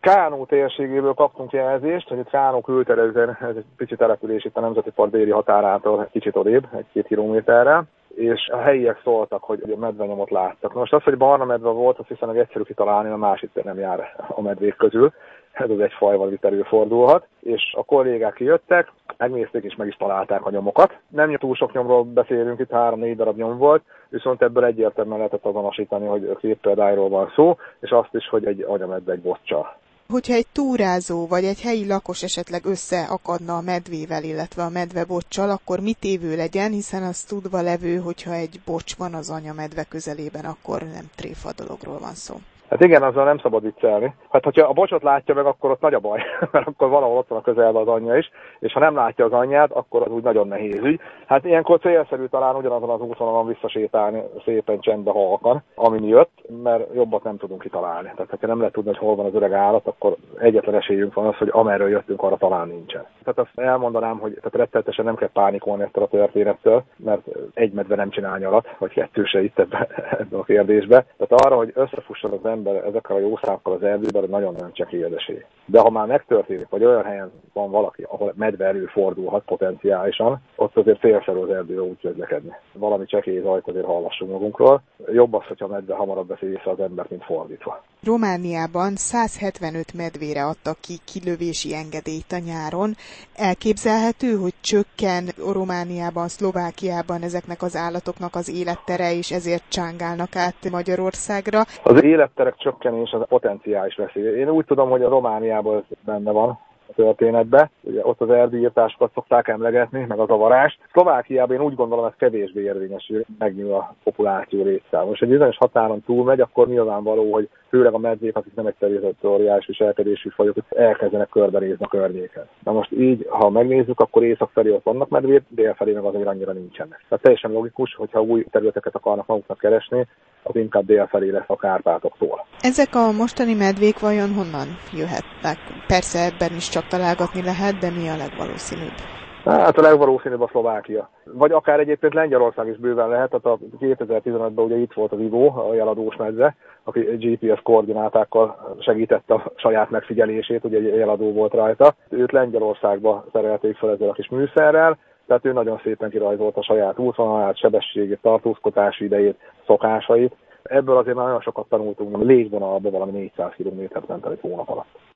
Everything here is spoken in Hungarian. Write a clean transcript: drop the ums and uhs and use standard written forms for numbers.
Kánó térségéből kaptunk jelzést, hogy itt Kánó külterületen, ez egy pici település itt a Nemzeti Park déli határától kicsit odébb, 1-2 kilométerrel, és a helyiek szóltak, hogy a medvenyomot láttak. Most az, hogy barna medve volt, azt hiszem, hogy egyszerű kitalálni, a másik nem jár a medvék közül. Ez az egy fajval itt előfordulhat, és a kollégák kijöttek, megnézték és meg is találták a nyomokat. Nem túl sok nyomról beszélünk, itt 3-4 darab nyom volt, viszont ebből egyértelműen lehetett azonosítani, hogy 2 példáról van szó, és azt is, hogy egy anyamedve egy boccsal. Hogyha egy túrázó vagy egy helyi lakos esetleg összeakadna a medvével, illetve a medveboccsal, akkor mit évő legyen, hiszen az tudva levő, hogyha egy bocs van az anyamedve közelében, akkor nem tréfa dologról van szó. Hát igen, azzal nem szabad viccelni. Hát, hogyha a bocsot látja meg, akkor ott nagy a baj, mert akkor valahol ott van a közelben az anyja is, és ha nem látja az anyját, akkor az úgy nagyon nehéz ügy. Hát ilyenkor célszerű talán ugyanazon az útvonalon visszasétálni szépen csendbe halkan, amin jött, mert jobbat nem tudunk kitalálni. Tehát ha nem lehet tudni, hogy hol van az öreg állat, akkor egyetlen esélyünk van az, hogy amerről jöttünk, arra talán nincsen. Tehát azt elmondanám, hogy rettenetesen nem kell pánikolni ettől a történettől, mert egy medve nem csinál nyarat, vagy 2 se itt ebben a kérdésben. Tehát arra, hogy összefusson az ember ezekkel a jószágokkal az erdőben, nagyon nem csekély az esély. De ha már megtörténik, vagy olyan helyen van valaki, ahol medve előfordulhat potenciálisan, ott azért félszerű az erdőbe úgy közlekedni. Valami csekély zajt azért hallassunk magunkról. Jobb az, hogyha a medve hamarabb veszi észre az embert, mint fordítva. Romániában 175 medvére adtak ki kilövési engedélyt a nyáron. Elképzelhető, hogy csökken Romániában, Szlovákiában ezeknek az állatoknak az élettere, és ezért csángálnak át Magyarországra? Az életterek csökkenés az a potenciális veszély. Én úgy tudom, hogy a Romániában ez benne van a történetbe. Ugye ott az erdőírtásokat szokták emlegetni, meg a zavarást. Szlovákiában én úgy gondolom, ez kevésbé érvényesül, megnő a populáció létszáma. És egy bizonyos határon túlmegy, akkor nyilvánvaló, hogy főleg a medvék, akik nem egy territoriális viselkedésű fajok, elkezdenek körbenézni a környéken. Na most így, ha megnézzük, akkor észak felé ott vannak medvék, dél felé meg azért annyira nincsenek. Tehát teljesen logikus, hogyha új területeket akarnak maguknak keresni, az inkább dél felé lesz a Kárpátoktól. Ezek a mostani medvék vajon honnan jöhetnek? Persze ebben is csak találgatni lehet, de mi a legvalószínűbb? Hát a legvalószínűbb a Szlovákia. Vagy akár egyébként Lengyelország is bőven lehet, tehát a 2015-ben ugye itt volt az Ivo, a jeladós medve, aki GPS koordinátákkal segítette a saját megfigyelését, ugye egy jeladó volt rajta. Őt Lengyelországba szerelték fel ezzel a kis műszerrel, tehát ő nagyon szépen kirajzolta a saját útvonalát, sebességét, tartózkodási idejét, szokásait. Ebből azért nagyon sokat tanultunk, légvonalban valami 400 km-t ment el egy hónap alatt.